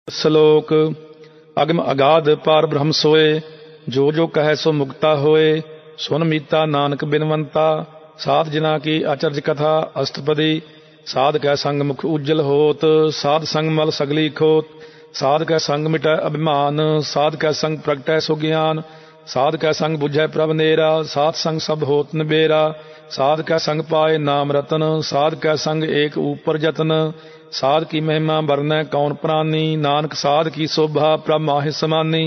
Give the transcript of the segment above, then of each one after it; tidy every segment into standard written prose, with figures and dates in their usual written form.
ਸਲੋਕ। ਅਗਮ ਅਗਾਧ ਪਾਰ ਬ੍ਰਹਮ ਸੋਏ, ਜੋ ਜੋ ਕਹੈ ਸੋ ਮੁਕਤਾ ਹੋਏ। ਸੁਨ ਮੀਤਾ ਨਾਨਕ ਬਿਨਵੰਤਾ, ਸਾਧ ਜਿਨਾ ਕੀ ਅਚਰਜ ਕਥਾ। ਅਸ਼ਟਪਦੀ। ਸਾਧ ਕੈ ਸੰਗ ਮੁਖ ਉਜਲ ਹੋਤ, ਸਾਧ ਸੰਗ ਮਲ ਸਗਲੀ ਖੋਤ। ਸਾਧ ਕੈ ਸੰਗ ਮਿਟੈ ਅਭਿਮਾਨ, ਸਾਧ ਕੈ ਸੰਗ ਪ੍ਰਗਟੈ ਸੋ ਗਿਆਨ। ਸਾਧ ਕੈ ਸੰਗ ਬੁਝੈ ਪ੍ਰਭ ਨੇਰਾ, ਸਾਧ ਸੰਗ ਸਭ ਹੋਤ ਨਿਬੇਰਾ। ਸਾਧ ਕੈ ਸੰਗ ਪਾਏ ਨਾਮ ਰਤਨ, ਸਾਧ ਕੈ ਸੰਗ ਏਕ ਊਪਰ ਜਤਨ। साध की महिमा बरनै कौन प्राणी, नानक साध की शोभा प्रभ माहि समानी।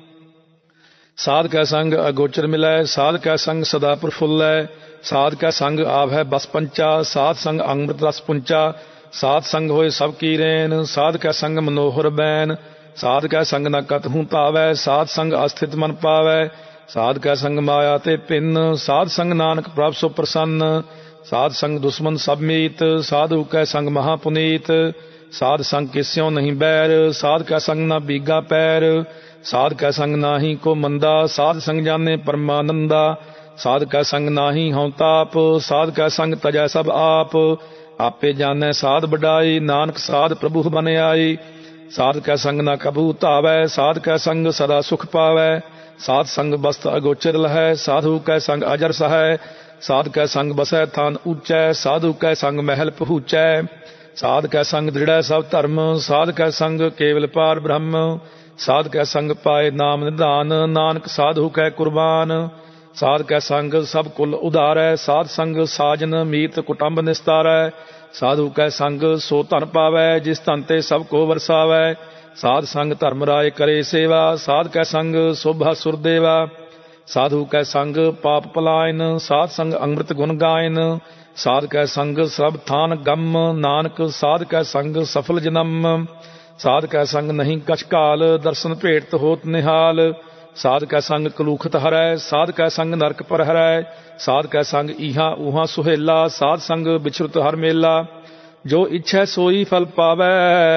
साध कै संग अगोचर मिलै, साध कै संग सदा प्रफुल्लै। साध कै संग आवै बस पंचा, साध संग अमृत रस पुंचा। साध संग होए सब की रैन, साध कै संग मनोहर बैन। साध कै संग न कतहूँ पावै, साध संग अस्थित मन पावै। साध कै संग माया ते पिन, साध संग नानक प्रभ सो प्रसन्न। साध संग दुश्मन सब मीत, साधु कै संग महापुनीत। साध संग किस्यों नहीं बैर, साध कै संग न बीगा पैर। साध कै संग नाही को मंदा, साध संग जाने परमानंदा। साध कै संग नाही हौं ताप, साध कै संग तजै सब आप। आपे जानै साध बड़ाई, नानक साध प्रभु बन आई। साध कै संग न कबू धावै, साध कै संग सदा सुख पावै। साध संग बस्त अगोचर लहै, साधु कै संग अजर सहै। साध कै संग बसै थान ऊंचै, साधु कै संग महल पहुँचै। साध कै संग दृढ़ै सब धर्म, साध कै संग केवल पार ब्रह्म। साध कै संग पाए नाम निधान, नानक साधु कै कुर्बान। साध कै संग सब कुल उधारै, साध संग साजन मीत कुटुंब निस्तारै। साधु कै संग सो धन पावै, जिस धन ते सब को वरसावै। साध संग धर्म राय करे सेवा, साध कै संग शोभा सुरदेवा। साधु कै संग पाप पलायन, साध संग अमृत गुण गायन। साध कै संग सब थान गम, नानक साध कै संग सफल जन्म। साध कै संग नहीं कछ काल, दर्शन भेट होत निहाल। साध कै संग कलूखत हरै, साध कै संग नरक पर हरै। साध कै संग इहा उहा सुहेला, साध संग बिछुरत हर मेला। जो इच्छै सोई फल पावै,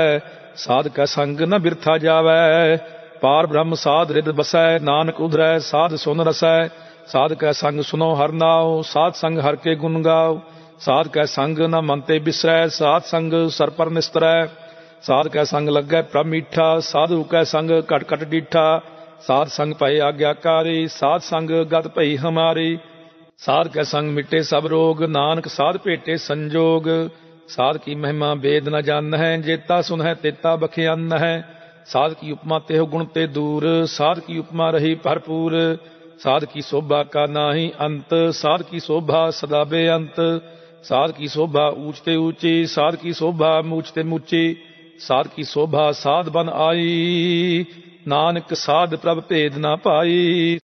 साध कै संग न बिरथा जावै। पार ब्रह्म साध रिद बसै, नानक उधरै साध सुन रसै। साध कै संग सुनो हर नाव, साध संग हर के गुण गाओ। साध कै संग न मन ते बिसरै, साध संग सर पर निस्तरै। साध कै संग लगै प्रभ मीठा, साधु कै संग घट घट डीठा। साध संग भय आज्ञाकारी, साध संग गत भई हमारी। साध कै संग मिटे सब रोग, नानक साध भेटे संजोग। साध की महिमा वेद न जान है, जेता सुन है तेता बखियान है। साध की उपमा तेह गुण ते दूर, साध की उपमा रही भरपूर। साध की शोभा का नाही अंत, साध की शोभा सदा बेअंत। साध की शोभा ऊंच ते ऊंची, साध की शोभा मूच ते मूची। साध की शोभा साध बन आई, नानक साध प्रभ भेद ना पाई।